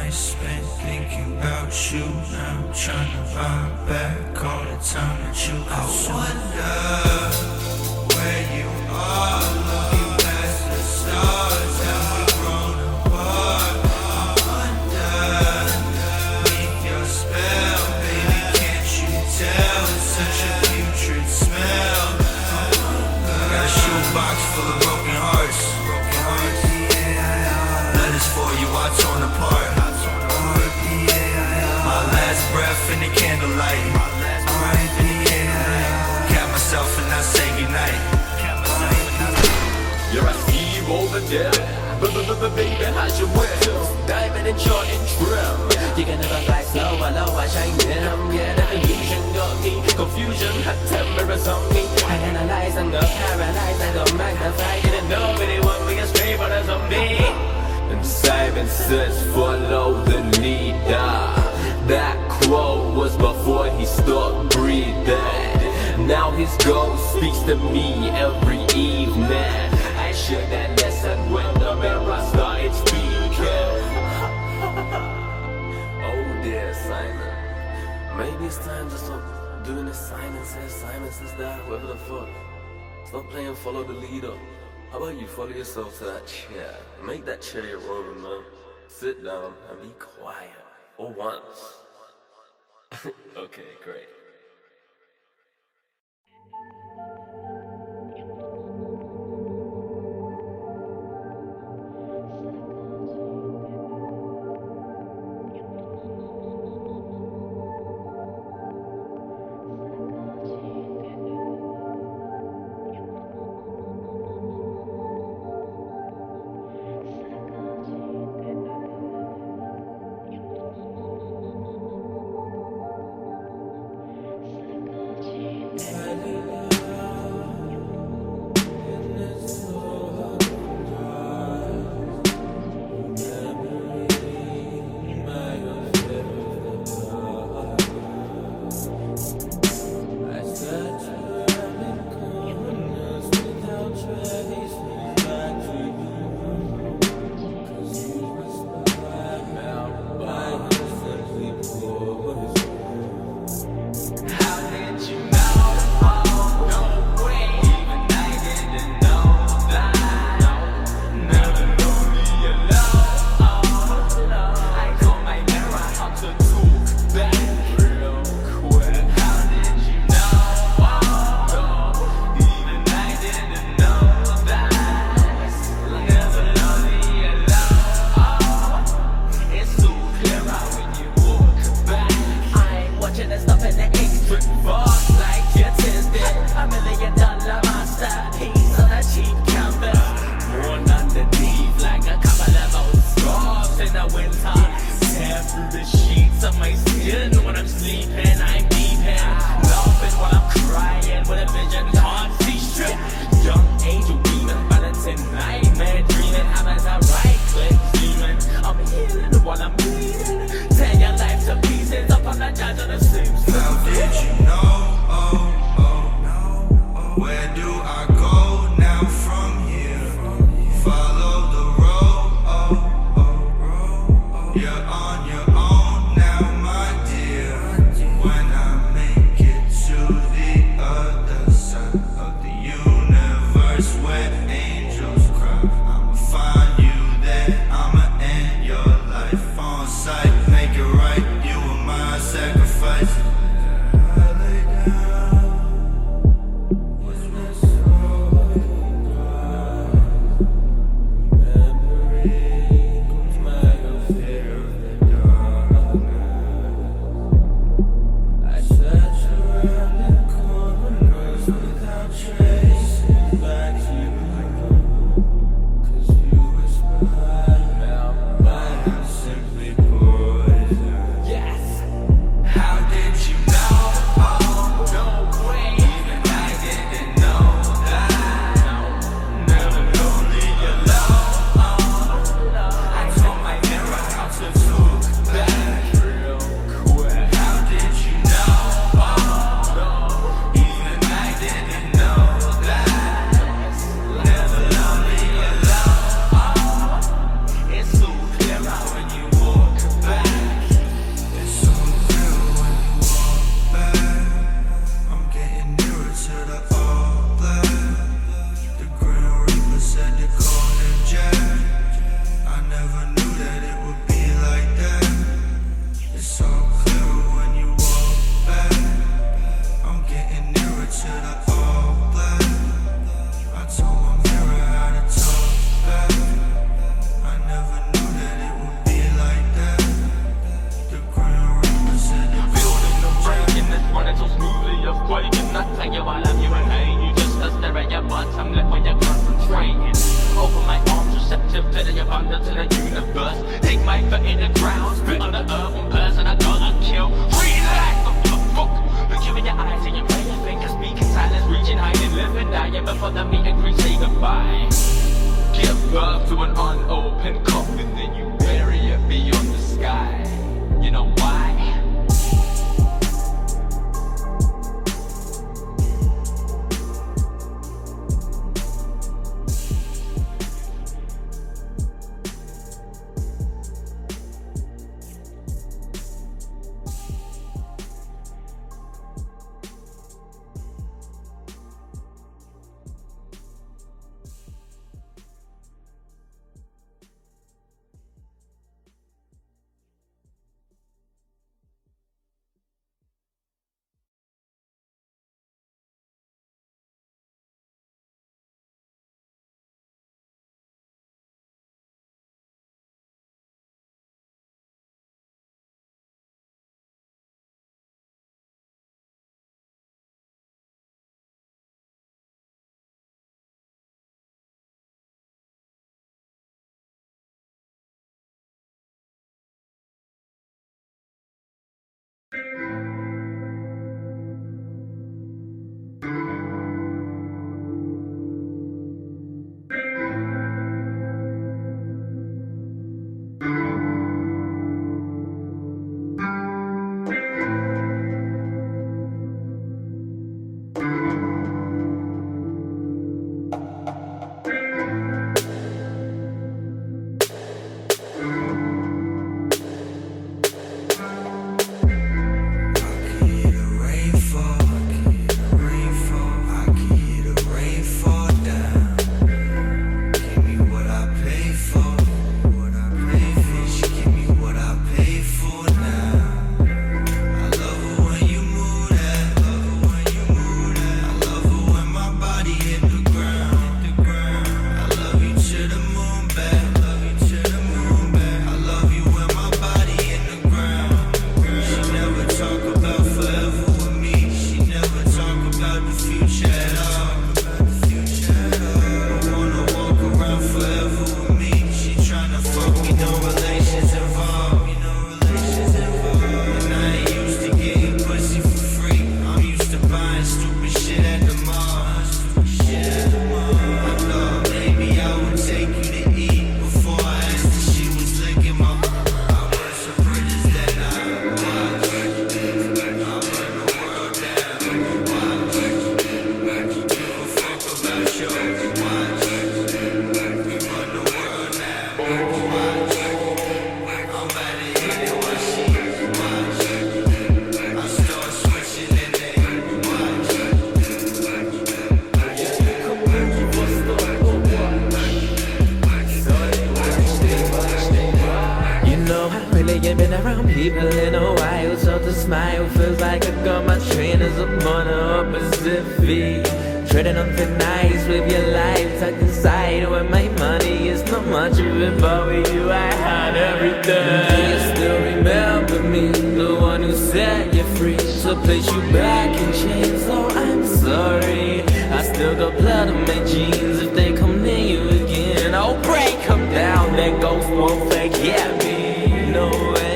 nights spent thinking about you. Now I'm trying to buy back all the time that you consumed. I wonder where you are, looking past the stars. Have we grown apart? I underneath your spell, baby, can't you tell? It's such a putrid smell. Got a shoebox full of broken hearts. Letters for you, I torn apart. My last breath in the candlelight. Cat myself and I say goodnight. You're a hero over there, baby, how's your will? Diamond in your intro. You can never fly slower, lower, shine them. Yeah, the illusion got me. Confusion had terrors on me. I analyze and got paralyzed. I got magnified. Didn't nobody want me as straight but as on me. And Simon says, follow the leader. That quote was before he stopped breathing. Now his ghost speaks to me every evening. I should have listened when the mirror started speaking. Oh dear Simon, maybe it's time to stop doing this Simon says that, whatever the fuck. Stop playing follow the leader. How about you follow yourself to that chair? Make that chair your own, man. Sit down and be quiet. For once. Okay, great. How did you been around people in a while, so the smile feels like I got my trainers up on the opposite feet. Treading on thin ice with your life tucked inside, where my money is not much of it, but with you I had everything. Do you still remember me, the one who set you free, so place you back in chains? Oh, I'm sorry, I still got blood on my jeans. If they come near you again, I'll break them down. That ghost won't forget me, no way.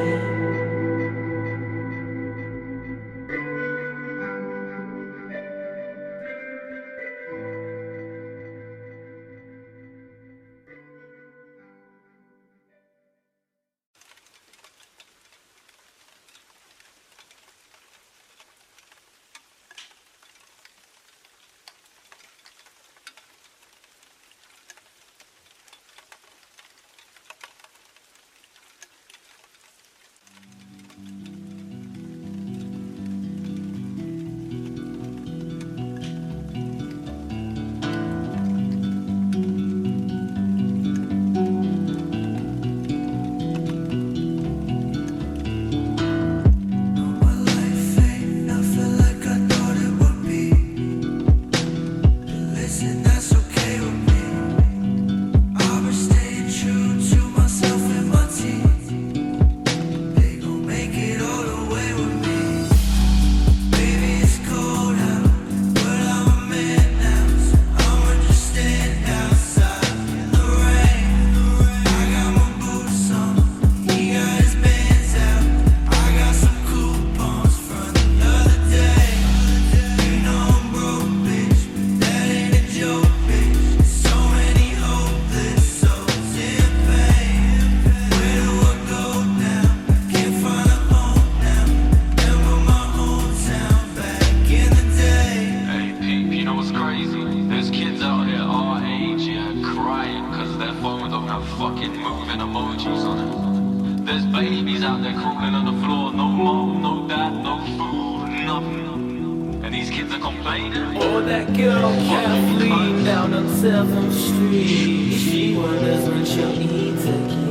Oh, that girl can't flee down on 7th Street. She wonders when she'll eat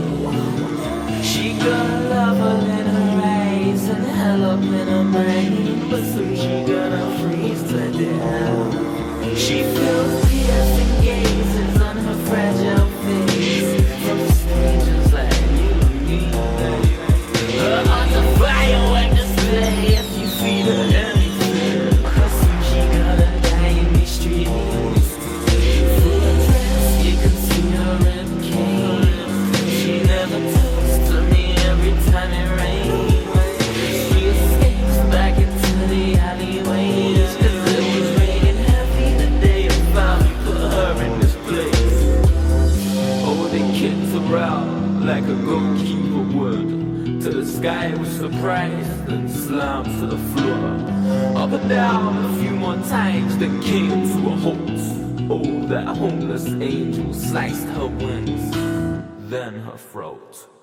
again. She got a lover in her eyes and hell up in her brain, but soon she gonna freeze to death. She feels piercing gazes on her fragile face from strangers like you and me. Her heart's a firework display if you feed her anything. Like a goalkeeper would to the sky with surprise, then slams to the floor. Up and down a few more times, then came to a halt. Oh, that homeless angel sliced her wings, then her throat.